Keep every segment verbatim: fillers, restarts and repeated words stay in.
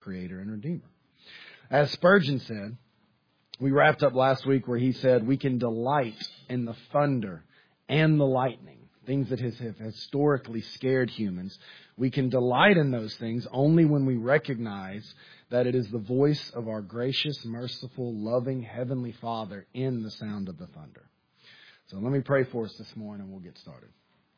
Creator and Redeemer. As Spurgeon said, we wrapped up last week where he said, we can delight in the thunder and the lightning, things that has, have historically scared humans. We can delight in those things only when we recognize that it is the voice of our gracious, merciful, loving Heavenly Father in the sound of the thunder. So let me pray for us this morning and we'll get started.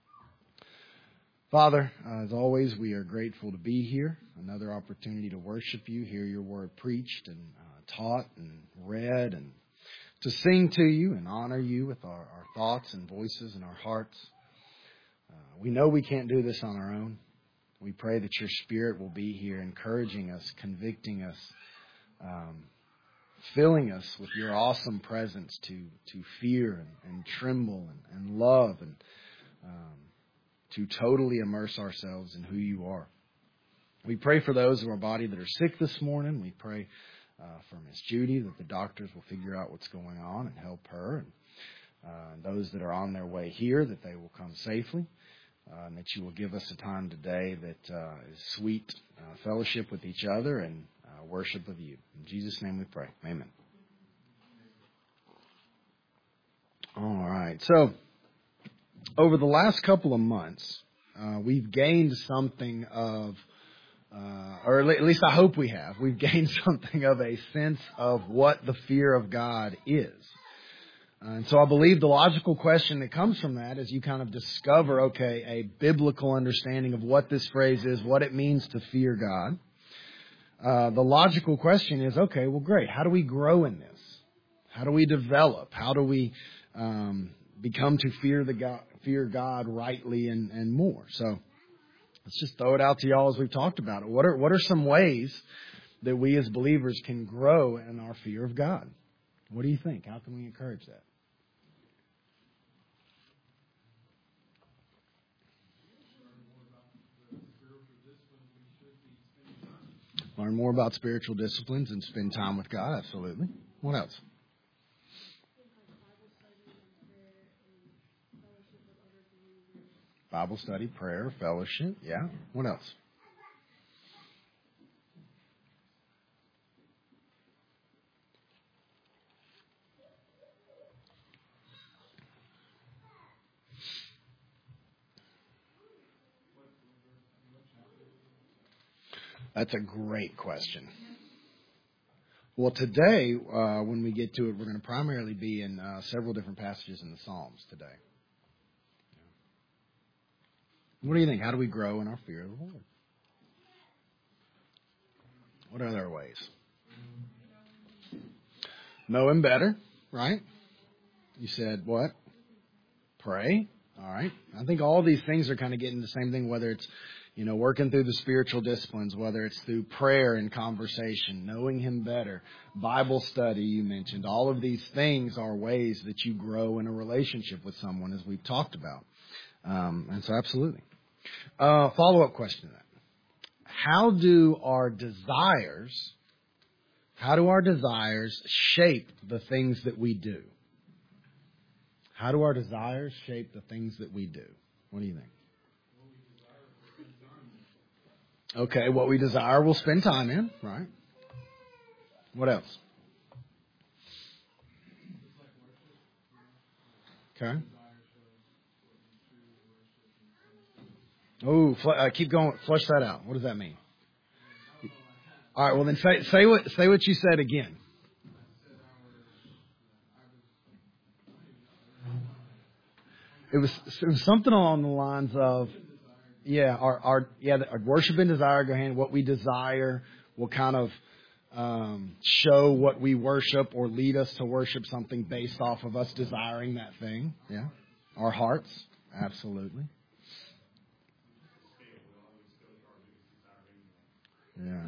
Father, uh, as always, we are grateful to be here. Another opportunity to worship you, hear your word preached and uh, taught and read, and to sing to you and honor you with our, our thoughts and voices and our hearts. Uh, we know we can't do this on our own. We pray that your Spirit will be here encouraging us, convicting us, um, filling us with your awesome presence to, to fear and, and tremble and, and love and um, to totally immerse ourselves in who you are. We pray for those of our body that are sick this morning. We pray uh, for Miss Judy that the doctors will figure out what's going on and help her. And uh, those that are on their way here, that they will come safely. Uh, and that you will give us a time today that uh, is sweet uh, fellowship with each other and uh, worship of you. In Jesus' name we pray. Amen. All right. So, over the last couple of months, uh, we've gained something of, uh, or at least I hope we have, we've gained something of a sense of what the fear of God is. Uh, and so I believe the logical question that comes from that is you kind of discover, okay, a biblical understanding of what this phrase is, what it means to fear God. Uh, the logical question is, okay, well, great. How do we grow in this? How do we develop? How do we um, become to fear the God, fear God rightly and, and more? So let's just throw it out to y'all as we've talked about it. What are what are some ways that we as believers can grow in our fear of God? What do you think? How can we encourage that? Learn more about spiritual disciplines and spend time with God. Absolutely. What else? Bible study, prayer, fellowship. Yeah. What else? That's a great question. Well, today, uh, when we get to it, we're going to primarily be in uh, several different passages in the Psalms today. What do you think? How do we grow in our fear of the Lord? What are other ways? Know Him better, right? You said what? Pray. All right. I think all these things are kind of getting the same thing, whether it's You know, working through the spiritual disciplines, whether it's through prayer and conversation, knowing Him better, Bible study you mentioned. All of these things are ways that you grow in a relationship with someone, as we've talked about. Um, and so absolutely. Uh, follow-up question to that. How do our desires, how do our desires shape the things that we do? How do our desires shape the things that we do? What do you think? Okay, what we desire we'll spend time in, right? What else? Okay. Oh, fl- uh, keep going. Flush that out. What does that mean? All right. Well, then say say what say what you said again. It was it was something along the lines of. Yeah, our, our yeah, our worship and desire go hand. What we desire will kind of um, show what we worship or lead us to worship something based off of us desiring that thing. Yeah, our hearts, absolutely. Yeah.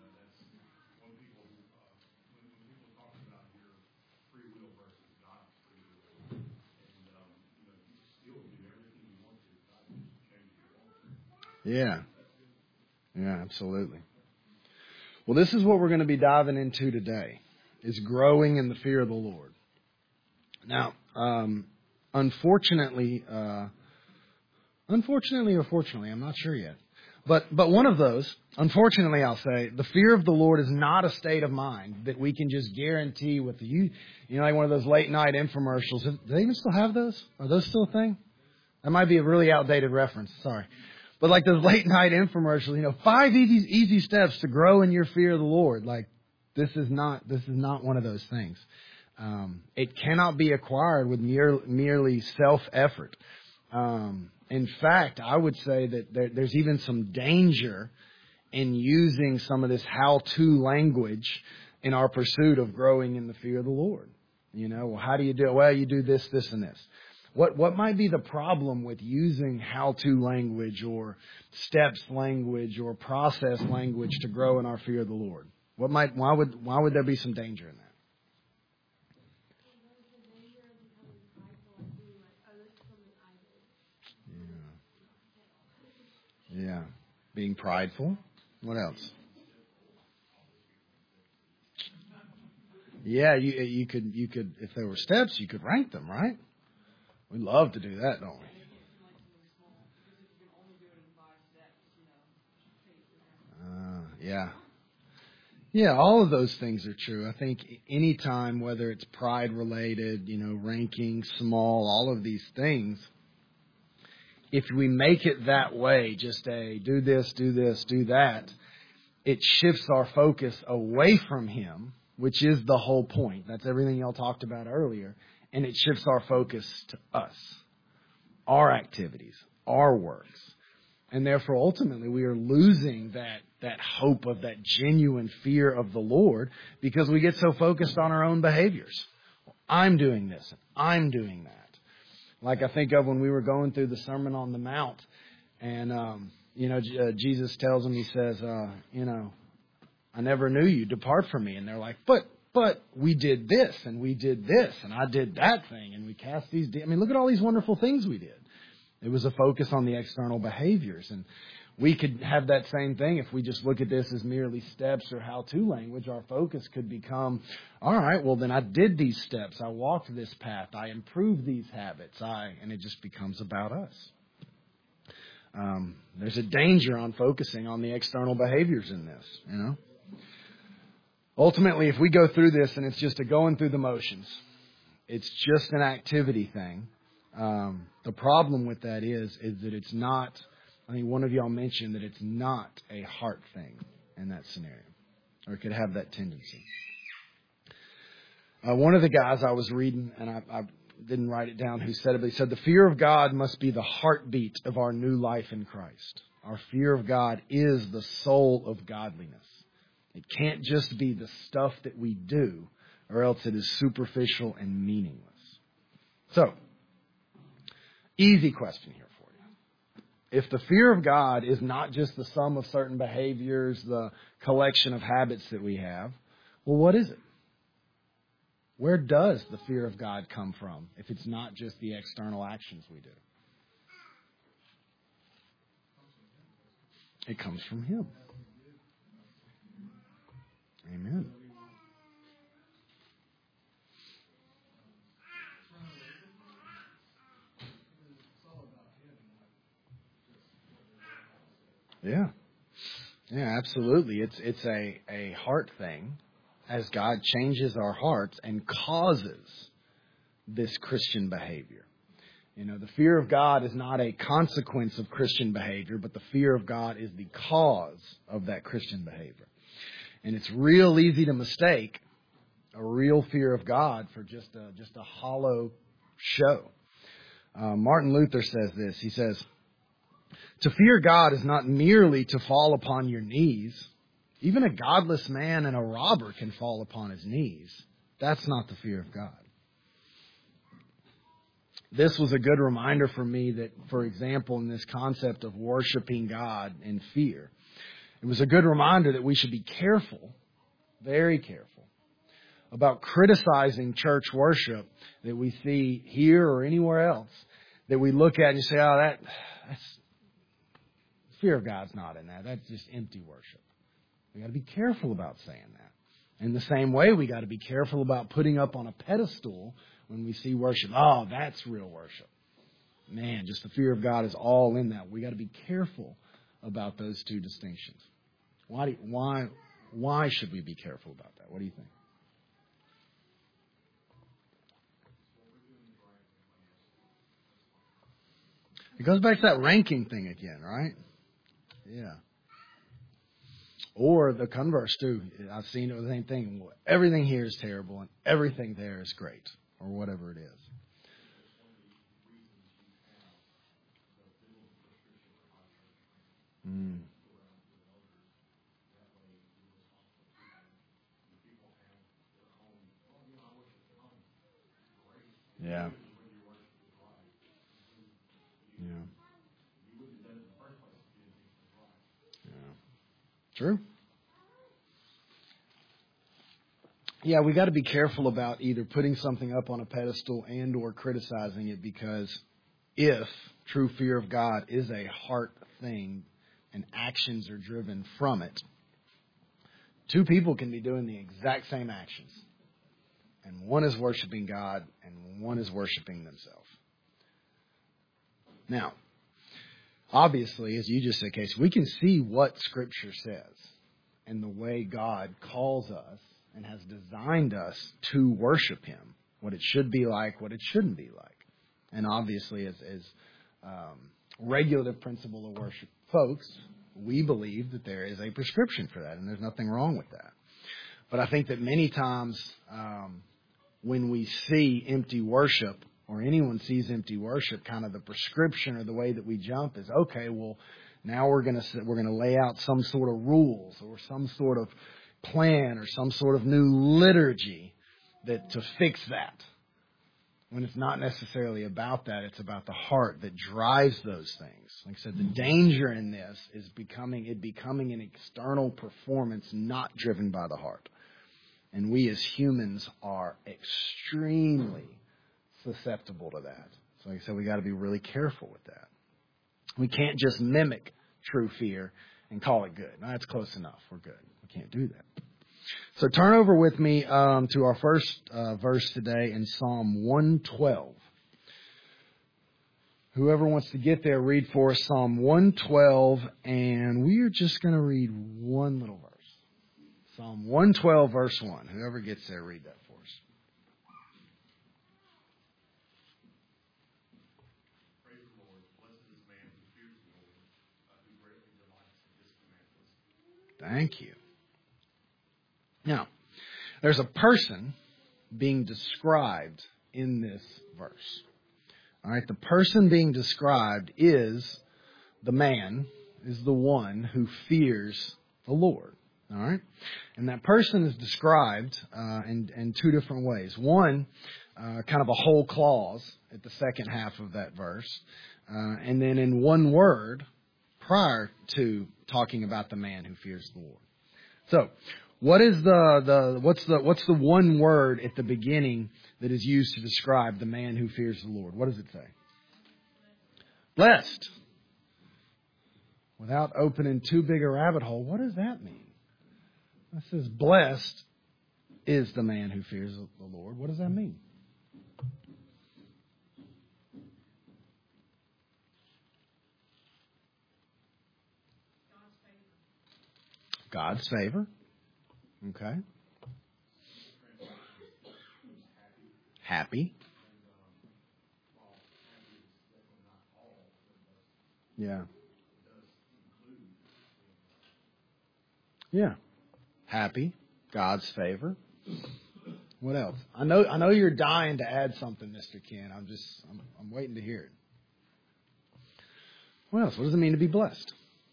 Yeah. Yeah, absolutely. Well, this is what we're going to be diving into today, is growing in the fear of the Lord. Now, um, unfortunately, uh, unfortunately or fortunately, I'm not sure yet. But but one of those, unfortunately, I'll say, the fear of the Lord is not a state of mind that we can just guarantee with the, you, you know, like one of those late night infomercials. Do they even still have those? Are those still a thing? That might be a really outdated reference. Sorry. But like those late night infomercials, you know, five easy easy steps to grow in your fear of the Lord. Like this is not this is not one of those things. Um, it cannot be acquired with mere, merely self effort. Um, in fact, I would say that there, there's even some danger in using some of this how-to language in our pursuit of growing in the fear of the Lord. You know, well, how do you do it? Well, you do this, this, and this. What what might be the problem with using how-to language or steps language or process language to grow in our fear of the Lord? What might why would why would there be some danger in that? Yeah. Being prideful. What else? Yeah, you you could you could if there were steps, you could rank them, right? We love to do that, don't we? Uh, yeah. Yeah, all of those things are true. I think any time, whether it's pride related, you know, ranking, small, all of these things, if we make it that way, just a do this, do this, do that, it shifts our focus away from Him, which is the whole point. That's everything y'all talked about earlier. And it shifts our focus to us, our activities, our works. And therefore, ultimately, we are losing that, that hope of that genuine fear of the Lord because we get so focused on our own behaviors. I'm doing this. I'm doing that. Like I think of when we were going through the Sermon on the Mount, and, um, you know, uh, Jesus tells them, He says, uh, you know, I never knew you. Depart from me. And they're like, but, but we did this, and we did this, and I did that thing, and we cast these. De- I mean, look at all these wonderful things we did. It was a focus on the external behaviors. And we could have that same thing if we just look at this as merely steps or how-to language. Our focus could become, all right, well, then I did these steps. I walked this path. I improved these habits. I, and it just becomes about us. Um, there's a danger on focusing on the external behaviors in this, you know. Ultimately, if we go through this and it's just a going through the motions, it's just an activity thing. Um, the problem with that is, is that it's not, I think one of y'all mentioned that it's not a heart thing in that scenario, or it could have that tendency. Uh, one of the guys I was reading, and I, I didn't write it down who said it, but he said, the fear of God must be the heartbeat of our new life in Christ. Our fear of God is the soul of godliness. It can't just be the stuff that we do, or else it is superficial and meaningless. So, easy question here for you. If the fear of God is not just the sum of certain behaviors, the collection of habits that we have, well, what is it? Where does the fear of God come from if it's not just the external actions we do? It comes from Him. Amen. Yeah. Yeah, absolutely. It's it's a, a heart thing as God changes our hearts and causes this Christian behavior. You know, the fear of God is not a consequence of Christian behavior, but the fear of God is the cause of that Christian behavior. And it's real easy to mistake a real fear of God for just a, just a hollow show. Uh, Martin Luther says this. He says, to fear God is not merely to fall upon your knees. Even a godless man and a robber can fall upon his knees. That's not the fear of God. This was a good reminder for me that, for example, in this concept of worshiping God in fear, it was a good reminder that we should be careful, very careful, about criticizing church worship that we see here or anywhere else, that we look at and say, oh, that, that's, fear of God's not in that. That's just empty worship. We got to be careful about saying that. In the same way, we got to be careful about putting up on a pedestal when we see worship. Oh, that's real worship. Man, just the fear of God is all in that. We got to be careful about those two distinctions? Why, do, why, why should we be careful about that? What do you think? It goes back to that ranking thing again, right? Yeah. Or the converse, too. I've seen it with the same thing. Everything here is terrible and everything there is great, or whatever it is. Mm. Yeah. Yeah. Yeah. True. Yeah, we got to be careful about either putting something up on a pedestal and or criticizing it, because if true fear of God is a heart thing and actions are driven from it, two people can be doing the exact same actions, and one is worshiping God and one is worshiping themselves. Now, obviously, as you just said, Casey, we can see what Scripture says and the way God calls us and has designed us to worship Him, what it should be like, what it shouldn't be like. And obviously, as, as um, regulative principle of worship folks, we believe that there is a prescription for that, and there's nothing wrong with that. But I think that many times um, when we see empty worship, or anyone sees empty worship, kind of the prescription or the way that we jump is, okay, well, now we're going to we're going to lay out some sort of rules or some sort of plan or some sort of new liturgy that to fix that. When it's not necessarily about that, it's about the heart that drives those things. Like I said, the danger in this is becoming it becoming an external performance not driven by the heart. And we as humans are extremely susceptible to that. So like I said, we got to be really careful with that. We can't just mimic true fear and call it good. No, that's close enough. We're good. We can't do that. So turn over with me um, to our first uh, verse today in Psalm one twelve. Whoever wants to get there, read for us Psalm one twelve, and we are just going to read one little verse. Psalm one twelve, verse one. Whoever gets there, read that for us. Praise the Lord. Blessed is the man who fears the Lord, uh, who greatly delights in His commandments. Thank you. Now, there's a person being described in this verse. All right, the person being described is the man, is the one who fears the Lord. All right, and that person is described uh, in, in two different ways. One, uh, kind of a whole clause at the second half of that verse, uh, and then in one word prior to talking about the man who fears the Lord. So, what is the, the what's the what's the one word at the beginning that is used to describe the man who fears the Lord? What does it say? Blessed. Without opening too big a rabbit hole, what does that mean? It says, blessed is the man who fears the Lord. What does that mean? God's favor. Okay. Happy. Yeah. Yeah. Happy. God's favor. What else? I know I know you're dying to add something, Mister Ken. I'm just I'm, I'm waiting to hear it. What else? What does it mean to be blessed?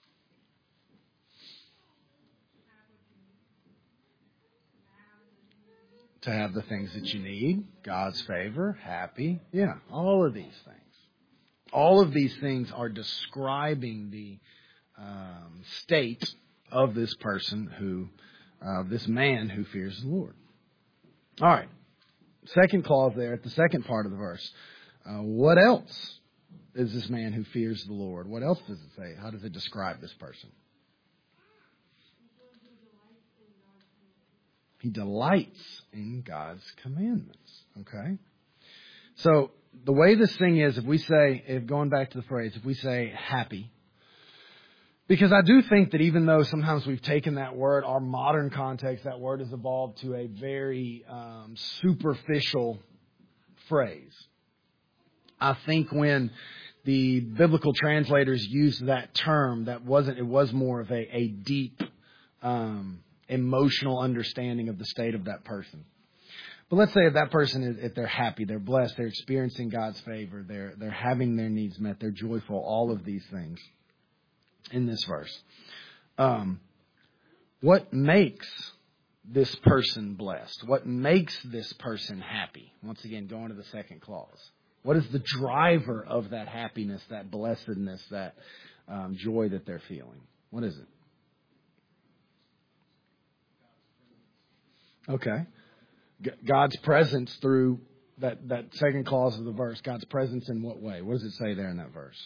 To have the things that you need, God's favor, happy. Yeah, all of these things. All of these things are describing the um, state of this person who, uh, this man who fears the Lord. All right. Second clause there at the second part of the verse. Uh, what else is this man who fears the Lord? What else does it say? How does it describe this person? He delights in God's commandments. Okay? So, the way this thing is, if we say, if going back to the phrase, if we say happy, Because I do think that even though sometimes we've taken that word, our modern context, that word has evolved to a very um, superficial phrase. I think when the biblical translators used that term, that wasn't, it was more of a, a deep um, emotional understanding of the state of that person. But let's say if that person is, if they're happy, they're blessed, they're experiencing God's favor, they're they're having their needs met, they're joyful, all of these things in this verse. Um, what makes this person blessed? What makes this person happy? Once again, going to the second clause. What is the driver of that happiness, that blessedness, that um, joy that they're feeling? What is it? Okay. God's presence through that, that second clause of the verse. God's presence in what way? What does it say there in that verse?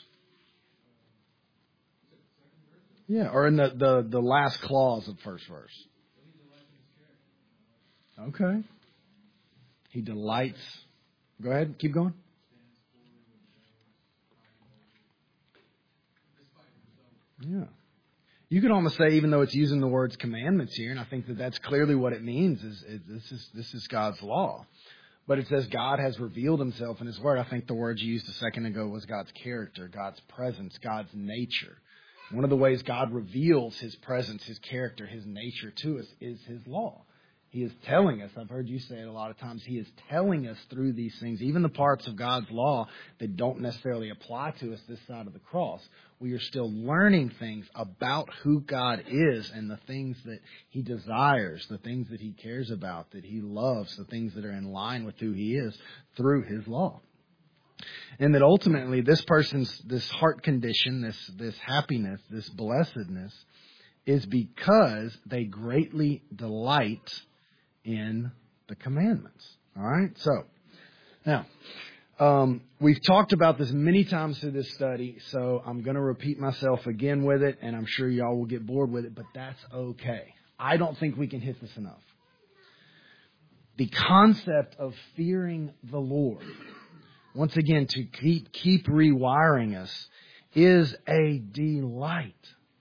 Yeah, or in the, the, the last clause of the first verse. Okay. He delights. Go ahead, keep going. Yeah. You could almost say, even though it's using the words commandments here, and I think that that's clearly what it means, is, is this is this is God's law. But it says God has revealed himself in his word. I think the word you used a second ago was God's character, God's presence, God's nature. One of the ways God reveals his presence, his character, his nature to us is his law. He is telling us, I've heard you say it a lot of times, he is telling us through these things, even the parts of God's law that don't necessarily apply to us this side of the cross. We are still learning things about who God is and the things that he desires, the things that he cares about, that he loves, the things that are in line with who he is through his law. And that ultimately this person's, this heart condition, this, this happiness, this blessedness is because they greatly delight in the commandments. All right? So, now, um, we've talked about this many times through this study, so I'm going to repeat myself again with it, and I'm sure y'all will get bored with it, but that's okay. I don't think we can hit this enough. The concept of fearing the Lord, once again, to keep, keep rewiring us, is a delight.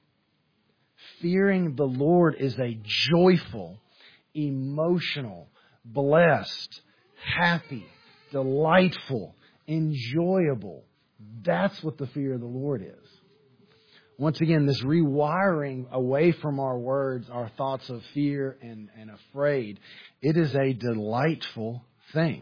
Fearing the Lord is a joyful, emotional, blessed, happy, delightful, enjoyable. That's what the fear of the Lord is. Once again, this rewiring away from our words, our thoughts of fear and, and afraid, it is a delightful thing.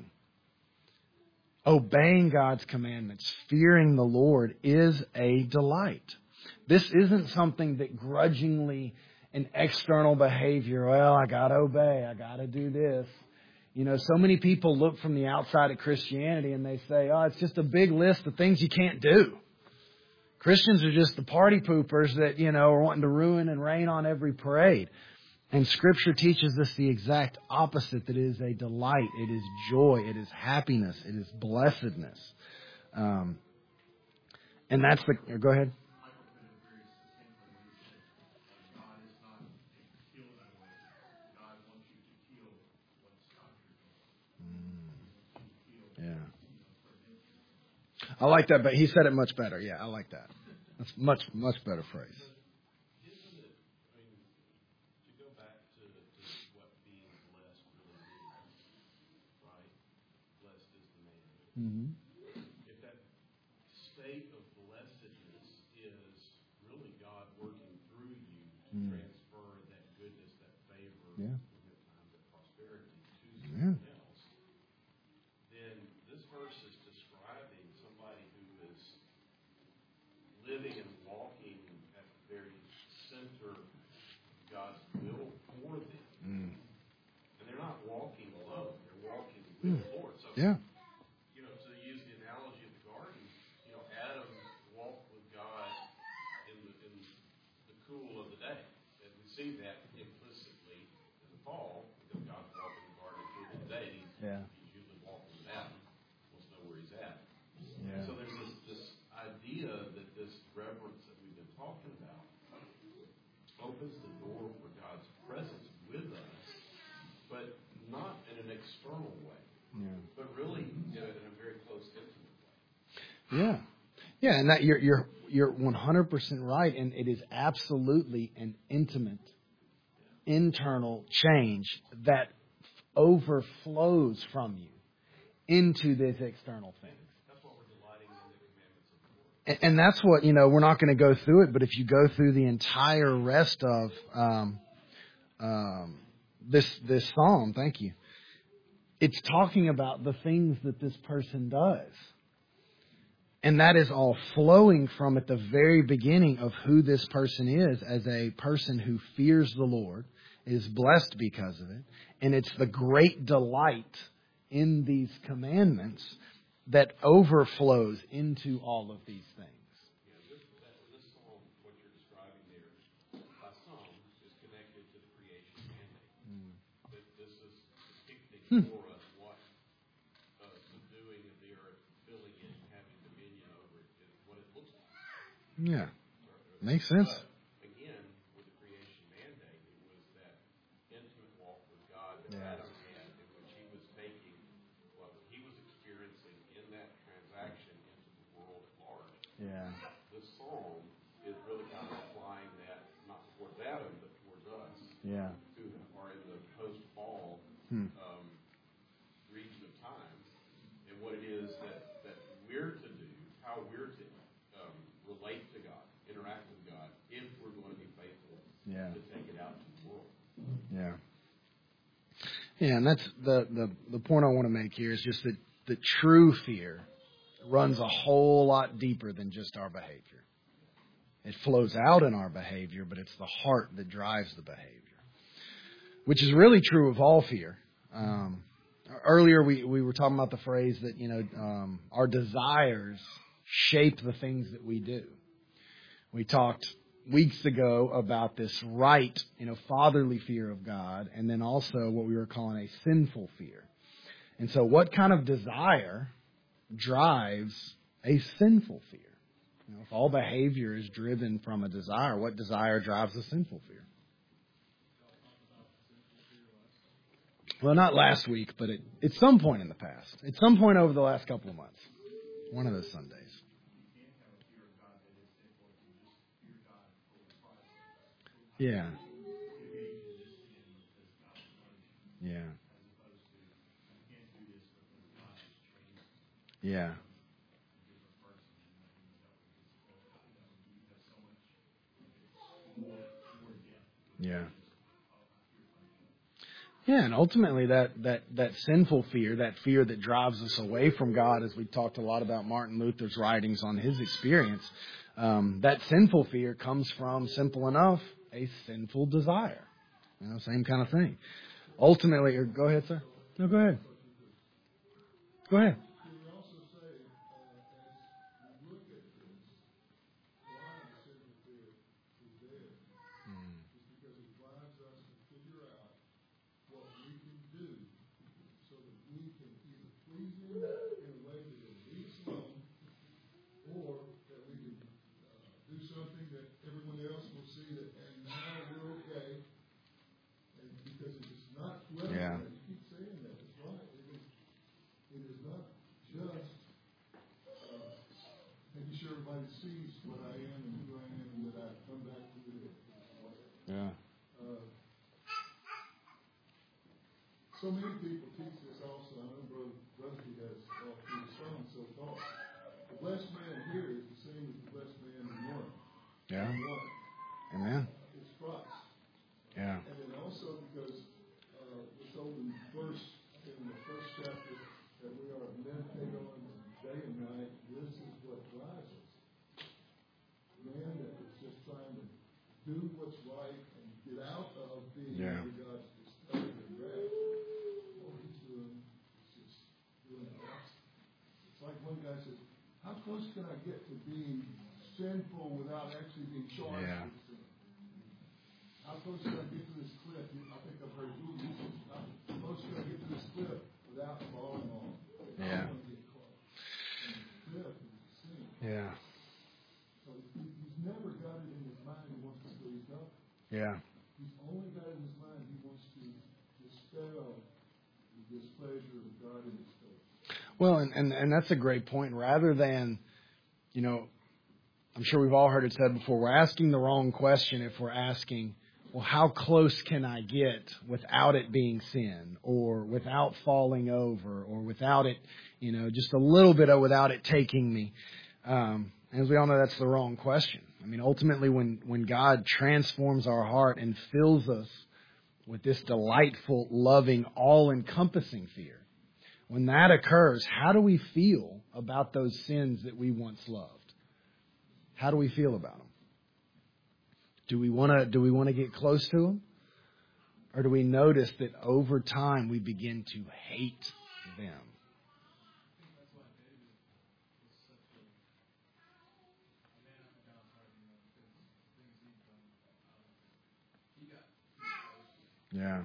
Obeying God's commandments, fearing the Lord is a delight. This isn't something that grudgingly an external behavior, well, I got to obey, I got to do this. You know, so many people look from the outside at Christianity and they say, oh, it's just a big list of things you can't do. Christians are just the party poopers that, you know, are wanting to ruin and rain on every parade. And Scripture teaches us the exact opposite, that it is a delight, it is joy, it is happiness, it is blessedness. Um, and that's the... Go ahead. Yeah. I like that, but he said it much better. Yeah, I like that. That's much, much better phrase. Isn't it, I mean, to go back to, to what being blessed really is, right? Blessed is the man. Mm-hmm. If that state of blessedness is really God working through you to mm. transfer that goodness, that favor, yeah. good times, that prosperity to yeah. someone else, then this verse is describing somebody who is living and walking at the very center of God's will for them. Mm. And they're not walking alone. They're walking with mm. the Lord. So, yeah. you know, to use the analogy of the garden, you know, Adam walked with God in the, in the cool of the day. And we see that implicitly in the fall, because God's walking in the garden in the cool of the day. He's, yeah. he's usually walking with Adam. Wants to know where he's at. Yeah. So there's this, this idea that this reverence that we've been talking about opens the door for God's presence with us, but not in an external way, yeah. but really in a, in a very close, intimate way. Yeah, yeah, and that you're you're you're one hundred percent right, and it is absolutely an intimate, internal change that overflows from you into this external thing. That's what we're delighting in the commandments of the Lord. And that's what, you know, we're not going to go through it, but if you go through the entire rest of um, um, this this psalm, thank you, it's talking about the things that this person does. And that is all flowing from at the very beginning of who this person is as a person who fears the Lord, is blessed because of it. And it's the great delight in these commandments that overflows into all of these things. Yeah, this, that, this psalm, what you're describing there, by some, is connected to the creation mandate. Mm. That this is depicting hmm. for us what uh, subduing of the earth, filling it, and having dominion over it is what it looks like. Yeah, makes sense. But again, with the creation mandate, it was that intimate walk with God that yeah. Adam had, in which he was taking what he was experiencing in that transaction into the world at large. Yeah. This psalm is really kind of applying that not towards Adam, but towards us. Yeah. Who are in the post-fall hmm. um, region of time, and what it is that, that we're to do, how we're to um, relate to God, interact with God, if we're going to be faithful yeah. to take it out to the world. Yeah. Yeah, and that's the, the, the point I want to make here is just that the true fear runs a whole lot deeper than just our behavior. It flows out in our behavior, but it's the heart that drives the behavior, which is really true of all fear. Um, earlier, we, we were talking about the phrase that, you know, um, our desires shape the things that we do. We talked weeks ago about this right, you know, fatherly fear of God, and then also what we were calling a sinful fear. And so what kind of desire drives a sinful fear? You know, if all behavior is driven from a desire, what desire drives a sinful fear? Well, not last week, but at, at some point in the past. At some point over the last couple of months. One of those Sundays. Yeah. Yeah. Yeah. Yeah. Yeah, and ultimately that, that, that sinful fear, that fear that drives us away from God, as we talked a lot about Martin Luther's writings on his experience, um, that sinful fear comes from, simple enough, a sinful desire. You know, same kind of thing. Ultimately, or go ahead, sir. No, go ahead. Go ahead. Yeah. You keep saying that. It's right. It is, it is not just uh, making sure everybody sees what I am and who I am and that I've come back to it. Yeah. Uh, so many people teach this also. I know Brother Rusty has all through the song so far. The blessed man here is the same as the blessed man in one. Yeah. In one. Amen. It's Christ. Yeah. And then also because we're told in the first, in the first chapter that we are meditating on day and night. This is what drives us. Man that is just trying to do what's right and get out of being yeah. under God's displeasure and wrath. All he's doing is just doing the opposite. It's like one guy says, how close can I get to being sinful without actually being charged yeah. with sin? How close can I get to this cliff? I think I've heard you use this. How close can I get to this cliff without falling off? Yeah. I want to get close. And the cliff is the sin. Yeah. So he's never got it in his mind he wants to please God. Yeah. He's only got it in his mind he wants to dispel the displeasure of God in his face. Well, and, and, and that's a great point. Rather than, you know, I'm sure we've all heard it said before, we're asking the wrong question if we're asking, well, how close can I get without it being sin, or without falling over, or without it, you know, just a little bit of without it taking me. Um, as we all know, that's the wrong question. I mean, ultimately, when, when God transforms our heart and fills us with this delightful, loving, all-encompassing fear, when that occurs, how do we feel about those sins that we once loved? How do we feel about them? Do we want to do we want to get close to them? Or do we notice that over time we begin to hate them? Yeah.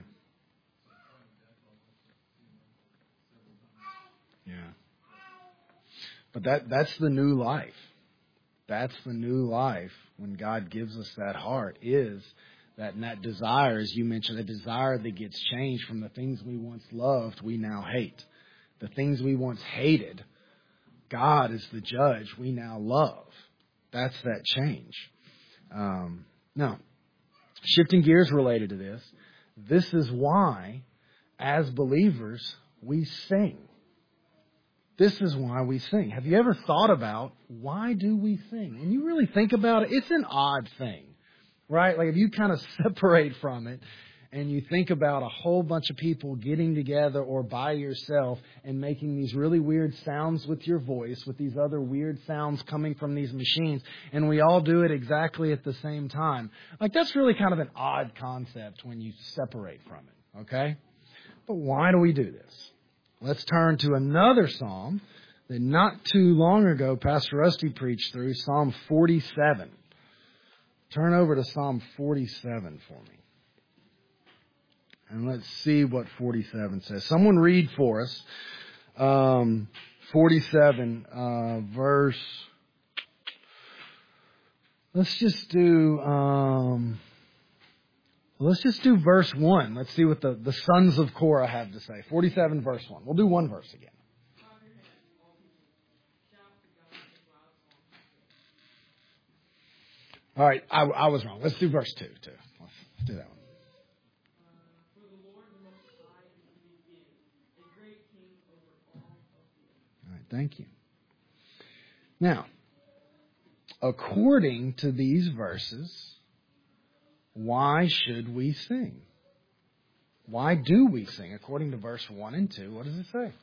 Yeah. But that that's the new life. That's the new life when God gives us that heart, is that and that desire, as you mentioned, a desire that gets changed from the things we once loved, we now hate. The things we once hated, God is the judge, we now love. That's that change. Um, now, shifting gears related to this, this is why, as believers, we sing. This is why we sing. Have you ever thought about, why do we sing? When you really think about it, it's an odd thing, right? Like if you kind of separate from it and you think about a whole bunch of people getting together or by yourself and making these really weird sounds with your voice, with these other weird sounds coming from these machines, and we all do it exactly at the same time. Like that's really kind of an odd concept when you separate from it, okay? But why do we do this? Let's turn to another psalm that not too long ago Pastor Rusty preached through, Psalm forty-seven. Turn over to Psalm forty-seven for me. And let's see what forty-seven says. Someone read for us um, forty-seven, uh, verse... Let's just do... Um, Let's just do verse one. Let's see what the, the sons of Korah have to say. forty-seven, verse one. We'll do one verse again. All right, I, I was wrong. Let's do verse two, too. Let's, let's do that one. All right, thank you. Now, according to these verses, why should we sing? Why do we sing? According to verse one and two, what does it say?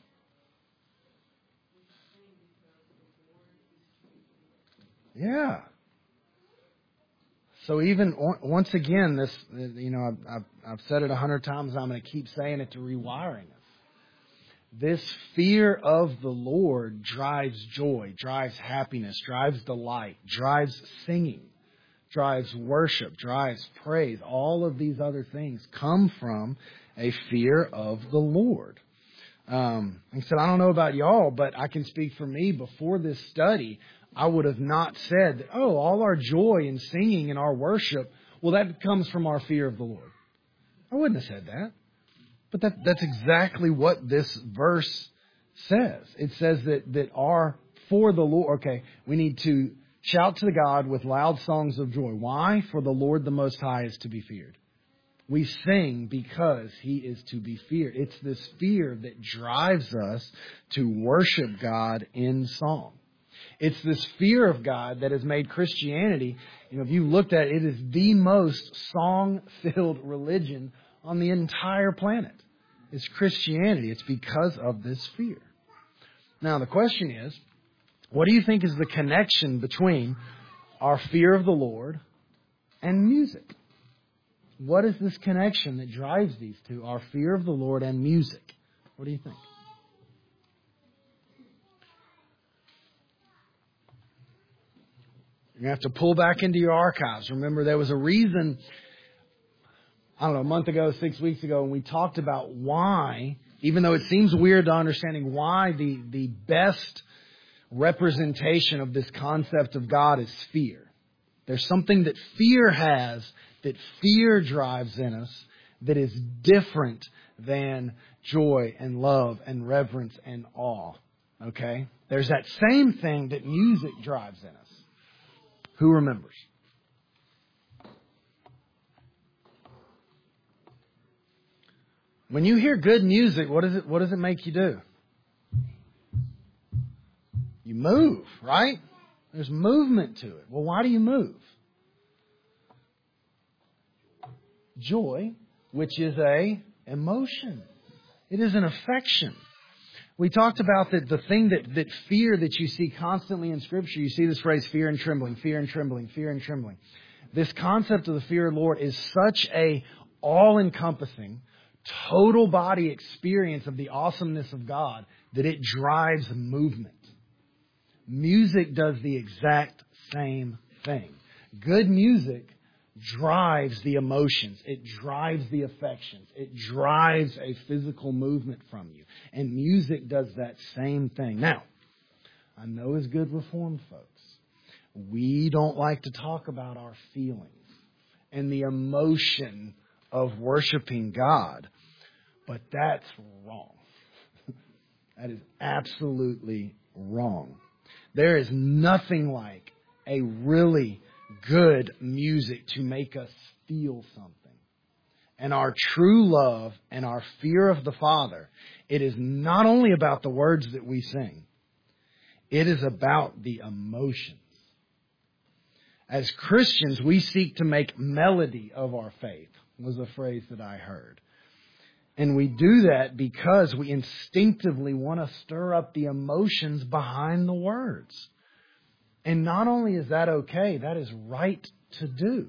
Yeah. So even once again, this, you know, I've, I've, I've said it a hundred times. I'm going to keep saying it to rewiring us. This fear of the Lord drives joy, drives happiness, drives delight, drives singing, drives worship, drives praise. All of these other things come from a fear of the Lord. Um, like I said, I don't know about y'all, but I can speak for me. Before this study, I would have not said that, oh, all our joy and singing and our worship, well, that comes from our fear of the Lord. I wouldn't have said that. But that, that's exactly what this verse says. It says that, that our, for the Lord, okay, we need to shout to God with loud songs of joy. Why? For the Lord the Most High is to be feared. We sing because He is to be feared. It's this fear that drives us to worship God in song. It's this fear of God that has made Christianity, you know, if you looked at it, it is the most song-filled religion on the entire planet. It's Christianity. It's because of this fear. Now, the question is, what do you think is the connection between our fear of the Lord and music? What is this connection that drives these two, our fear of the Lord and music? What do you think? You're going to have to pull back into your archives. Remember, there was a reason, I don't know, a month ago, six weeks ago, when we talked about why, even though it seems weird to understanding why the, the best representation of this concept of God is fear. There's something that fear has, that fear drives in us, that is different than joy and love and reverence and awe. Okay? There's that same thing that music drives in us. Who remembers? When you hear good music, what does it, what does it make you do? You move, right? There's movement to it. Well, why do you move? Joy, which is a emotion. It is an affection. We talked about that the thing that, that fear that you see constantly in Scripture, you see this phrase, fear and trembling, fear and trembling, fear and trembling. This concept of the fear of the Lord is such a all-encompassing, total body experience of the awesomeness of God that it drives movement. Music does the exact same thing. Good music drives the emotions. It drives the affections. It drives a physical movement from you. And music does that same thing. Now, I know as good Reformed folks, we don't like to talk about our feelings and the emotion of worshiping God. But that's wrong. That is absolutely wrong. There is nothing like a really good music to make us feel something. And our true love and our fear of the Father, it is not only about the words that we sing. It is about the emotions. As Christians, we seek to make melody of our faith, was a phrase that I heard. And we do that because we instinctively want to stir up the emotions behind the words. And not only is that okay, that is right to do.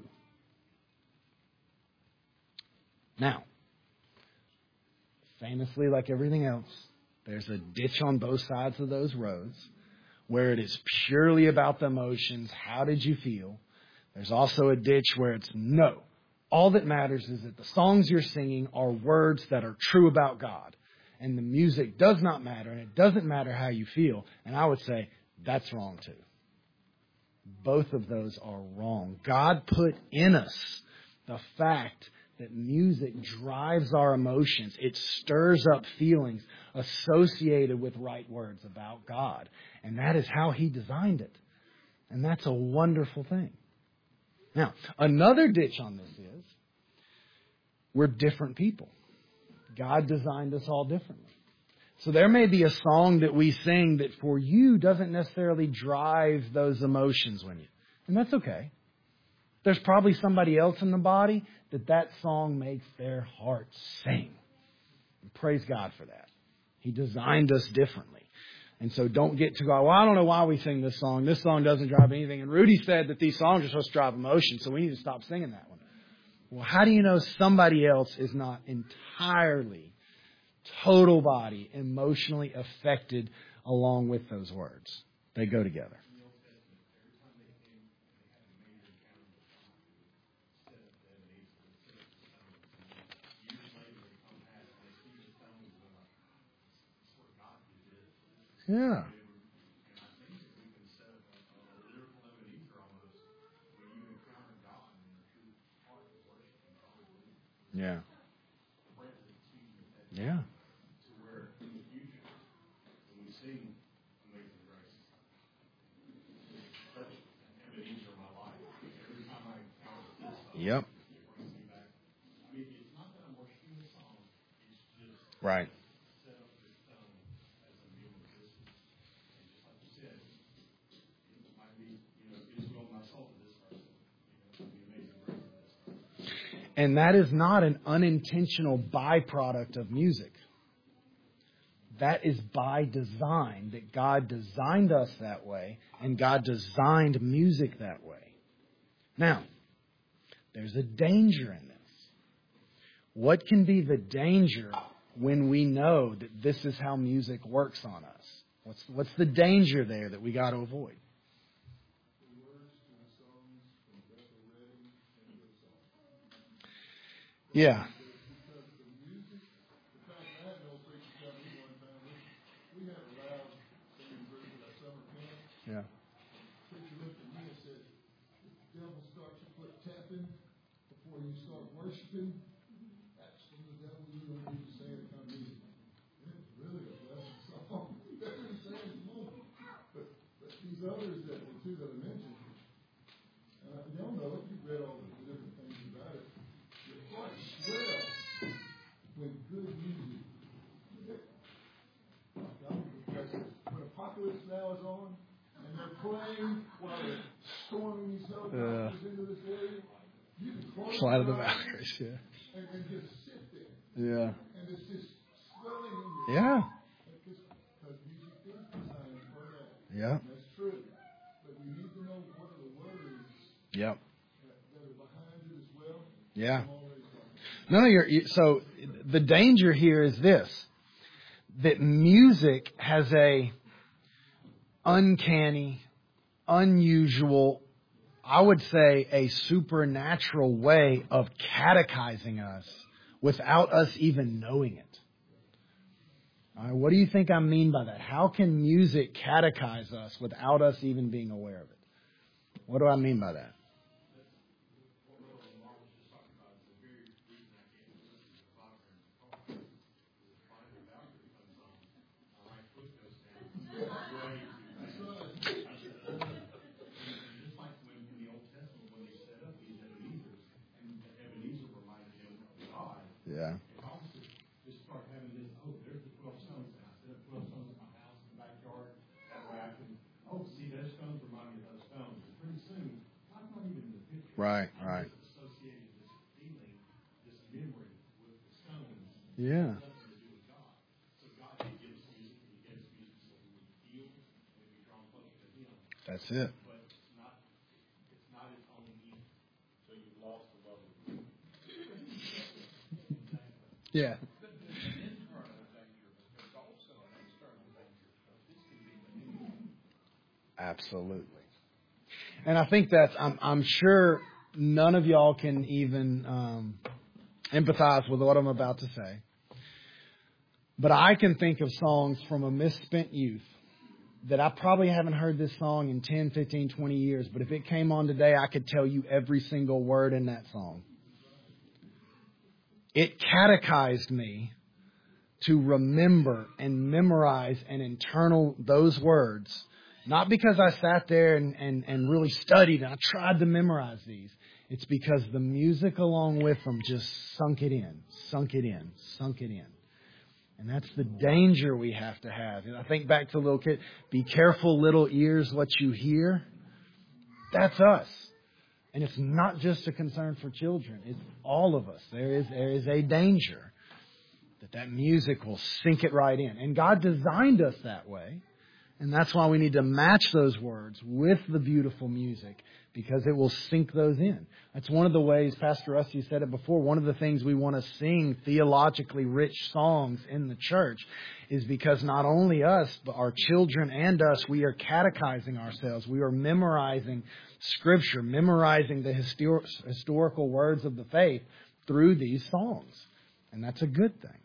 Now, famously, like everything else, there's a ditch on both sides of those roads where it is purely about the emotions. How did you feel? There's also a ditch where it's no. All that matters is that the songs you're singing are words that are true about God. And the music does not matter, and it doesn't matter how you feel. And I would say that's wrong too. Both of those are wrong. God put in us the fact that music drives our emotions. It stirs up feelings associated with right words about God. And that is how He designed it. And that's a wonderful thing. Now, another ditch on this is we're different people. God designed us all differently. So there may be a song that we sing that for you doesn't necessarily drive those emotions when you, and that's okay. There's probably somebody else in the body that that song makes their heart sing. And praise God for that. He designed us differently. And so don't get to go, well, I don't know why we sing this song. This song doesn't drive anything. And Rudy said that these songs are supposed to drive emotion, so we need to stop singing that one. Well, how do you know somebody else is not entirely, total body, emotionally affected along with those words? They go together. Yeah. Yeah. Yeah. Yep. Right. And that is not an unintentional byproduct of music. That is by design, that God designed us that way, and God designed music that way. Now, there's a danger in this. What can be the danger when we know that this is how music works on us? What's, what's the danger there that we got to avoid? Yeah. Yeah. Preacher looked at me and said, if the devil starts to put tapping before you start worshiping, that's from the devil. You don't need to say it come music. And it was really a blessed song. But, but these others, that the two that I mentioned, good music. Because when Apocalypse Now is on, and they're playing while they're storming these helicopters uh, into this area, you can close slide of the eyes Valkyries, yeah. And, and just sit there. Yeah. And it's just swelling in your Yeah. Because music is designed for that. Yeah. And that's true. But we need to know what are the words yep. that, that are behind it as well. Yeah. No, no, you're, you, so the danger here is this, that music has a uncanny, unusual, I would say a supernatural way of catechizing us without us even knowing it. All right, what do you think I mean by that? How can music catechize us without us even being aware of it? What do I mean by that? Yeah. Just start having this, oh, there's the twelve stones, and I set up twelve stones in my house in the backyard. That way I can, oh, see, those stones remind me of those stones. And pretty soon, I'm not even in the picture. Right, I'm right. just associating this feeling, this memory with the stones. Yeah. Nothing to do with God. So God didn't give us music, and He gave us music so we would feel and we would be drawn closer to Him. That's it. But it's not, it's not its own either. So you've lost the love of God. Yeah. Absolutely. And I think that's, I'm, I'm sure none of y'all can even um, empathize with what I'm about to say. But I can think of songs from a misspent youth that I probably haven't heard this song in ten, fifteen, twenty years. But if it came on today, I could tell you every single word in that song. It catechized me to remember and memorize and internal those words. Not because I sat there and, and, and really studied and I tried to memorize these. It's because the music along with them just sunk it in, sunk it in, sunk it in. And that's the danger we have to have. And I think back to the little kid, be careful little ears what you hear. That's us. And it's not just a concern for children. It's all of us. There is, there is a danger that that music will sink it right in. And God designed us that way. And that's why we need to match those words with the beautiful music, because it will sink those in. That's one of the ways, Pastor Rusty said it before, one of the things we want to sing theologically rich songs in the church is because not only us, but our children and us, we are catechizing ourselves. We are memorizing Scripture, memorizing the histor- historical words of the faith through these songs. And that's a good thing.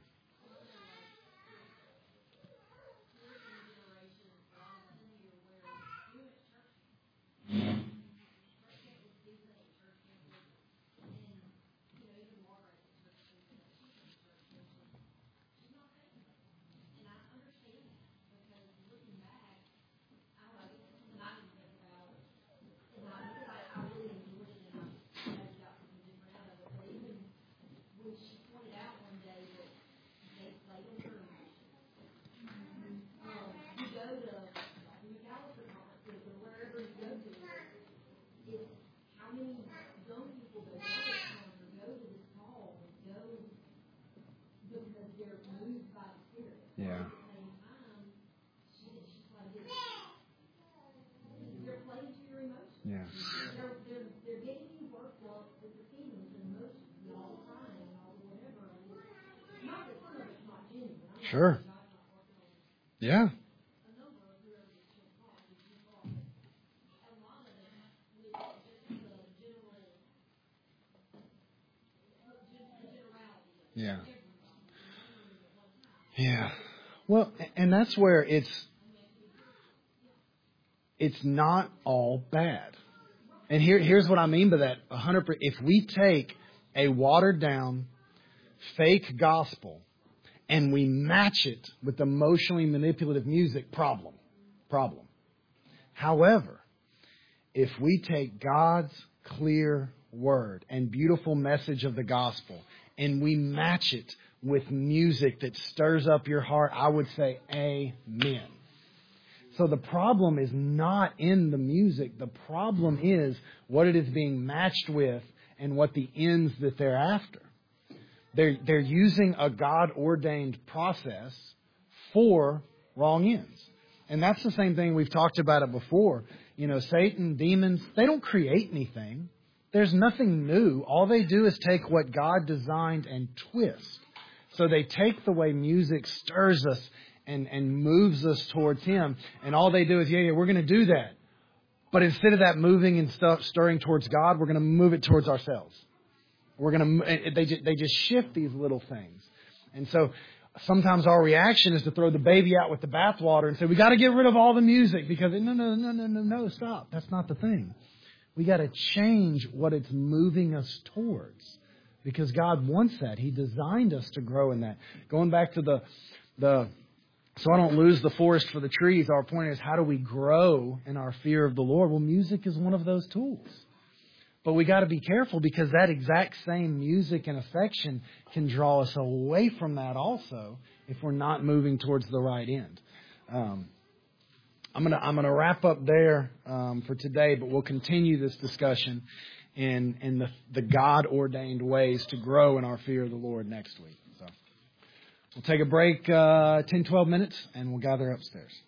Yeah. Yeah. Sure. Yeah. Yeah. Yeah. Well, and that's where it's it's not all bad. And here here's what I mean by that. one hundred percent If we take a watered down fake gospel and we match it with emotionally manipulative music, problem. Problem. However, if we take God's clear word and beautiful message of the gospel and we match it with music that stirs up your heart, I would say amen. So the problem is not in the music. The problem is what it is being matched with and what the ends that they're after. They're, they're using a God-ordained process for wrong ends. And that's the same thing, we've talked about it before. You know, Satan, demons, they don't create anything. There's nothing new. All they do is take what God designed and twist. So they take the way music stirs us and, and moves us towards Him. And all they do is, yeah, yeah, we're going to do that. But instead of that moving and stuff, stirring towards God, we're going to move it towards ourselves. We're going to, they just, they just shift these little things. And so sometimes our reaction is to throw the baby out with the bathwater and say, we got to get rid of all the music because no, no, no, no, no, no, stop. That's not the thing. We got to change what it's moving us towards because God wants that. He designed us to grow in that. Going back to the, the, so I don't lose the forest for the trees. Our point is, how do we grow in our fear of the Lord? Well, music is one of those tools. But we got to be careful because that exact same music and affection can draw us away from that also if we're not moving towards the right end. Um, I'm gonna I'm gonna wrap up there um, for today, but we'll continue this discussion in in the the God ordained ways to grow in our fear of the Lord next week. So we'll take a break, uh, ten, twelve minutes, and we'll gather upstairs.